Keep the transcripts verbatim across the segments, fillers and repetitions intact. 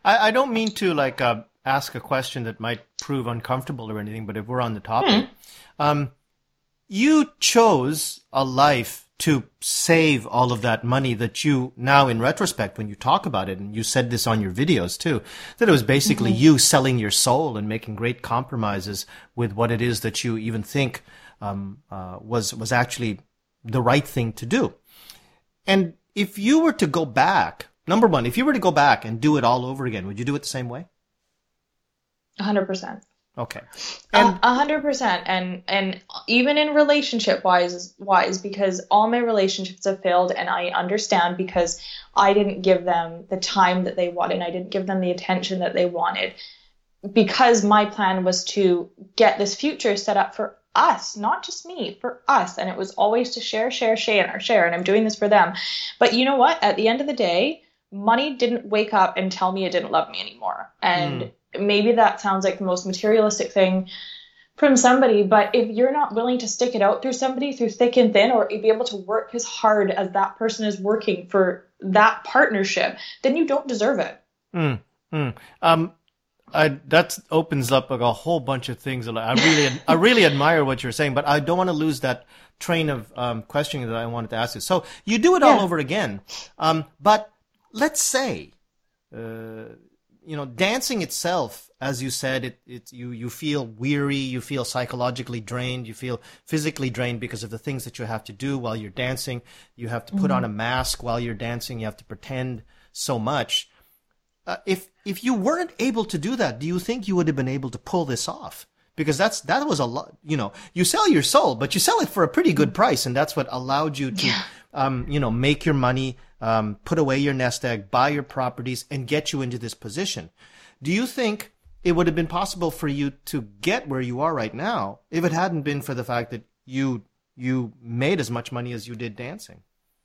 I, I don't mean to like uh, ask a question that might prove uncomfortable or anything, but if we're on the topic, hmm. um, you chose a life to save all of that money that you now, in retrospect, when you talk about it, and you said this on your videos too, that it was basically mm-hmm. you selling your soul and making great compromises with what it is that you even think um, uh, was was actually the right thing to do. And if you were to go back, number one, if you were to go back and do it all over again, would you do it the same way? one hundred percent. Okay. And a hundred percent. And, and even in relationship wise, wise, because all my relationships have failed, and I understand because I didn't give them the time that they wanted. I didn't give them the attention that they wanted, because my plan was to get this future set up for us, not just me, for us. And it was always to share, share, share, or share. And I'm doing this for them. But you know what? At the end of the day, money didn't wake up and tell me it didn't love me anymore. And mm. maybe that sounds like the most materialistic thing from somebody, but if you're not willing to stick it out through somebody, through thick and thin, or be able to work as hard as that person is working for that partnership, then you don't deserve it. Mm, mm. Um, I, that opens up like a whole bunch of things. I really, I really admire what you're saying, but I don't want to lose that train of um, questioning that I wanted to ask you. So you do it all yeah. over again, um, but let's say, uh, you know, dancing itself, as you said, it, it, you, you feel weary, you feel psychologically drained, you feel physically drained because of the things that you have to do while you're dancing. You have to put mm-hmm. on a mask while you're dancing. You have to pretend so much. Uh, if, if you weren't able to do that, do you think you would have been able to pull this off? Because that's, that was a lot, you know, you sell your soul, but you sell it for a pretty good price. And that's what allowed you to, yeah. um, you know, make your money, um, put away your nest egg, buy your properties, and get you into this position. Do you think it would have been possible for you to get where you are right now if it hadn't been for the fact that you, you made as much money as you did dancing?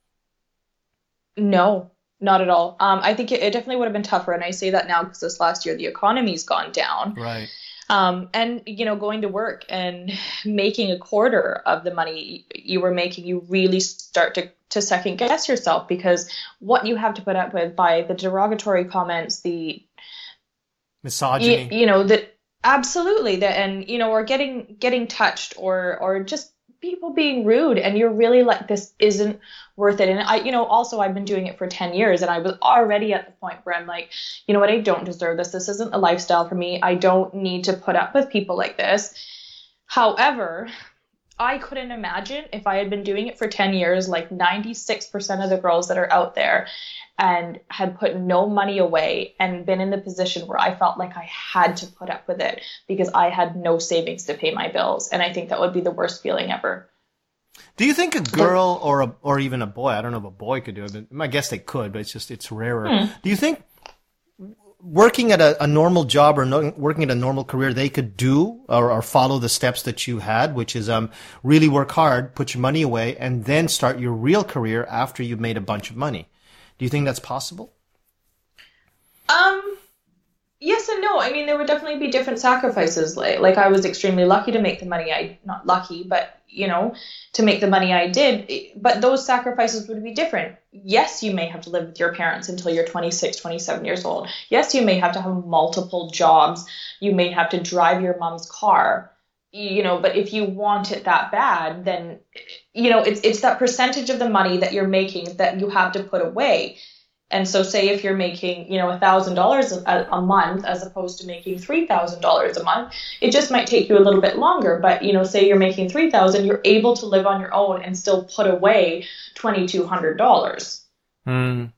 No. Not at all. Um, I think it, it definitely would have been tougher. And I say that now because this last year, the economy's gone down. Right. Um, and, you know, going to work and making a quarter of the money you were making, you really start to, to second guess yourself, because what you have to put up with by the derogatory comments, the misogyny, you, you know, that absolutely that, and, you know, or getting, getting touched or, or just people being rude, and you're really like, this isn't worth it. And I, you know, also I've been doing it for ten years, and I was already at the point where I'm like, you know what, I don't deserve this. This isn't a lifestyle for me. I don't need to put up with people like this. However, I couldn't imagine if I had been doing it for ten years, like ninety-six percent of the girls that are out there, and had put no money away and been in the position where I felt like I had to put up with it because I had no savings to pay my bills. And I think that would be the worst feeling ever. Do you think a girl or a, or even a boy, I don't know if a boy could do it, but I guess they could, but it's just, it's rarer. Hmm. Do you think working at a, a normal job or no, working at a normal career, they could do or, or follow the steps that you had, which is um really work hard, put your money away, and then start your real career after you've made a bunch of money? Do you think that's possible? Um, yes and no. I mean, there would definitely be different sacrifices. Like, like I was extremely lucky to make the money I, not lucky, but, you know, to make the money I did. But those sacrifices would be different. Yes, you may have to live with your parents until you're twenty-six, twenty-seven years old. Yes, you may have to have multiple jobs. You may have to drive your mom's car. You know, but if you want it that bad, then, you know, it's it's that percentage of the money that you're making that you have to put away. And so say if you're making, you know, one thousand dollars a, a month as opposed to making three thousand dollars a month, it just might take you a little bit longer. But, you know, say you're making three thousand dollars, you're able to live on your own and still put away two thousand two hundred dollars. Mm,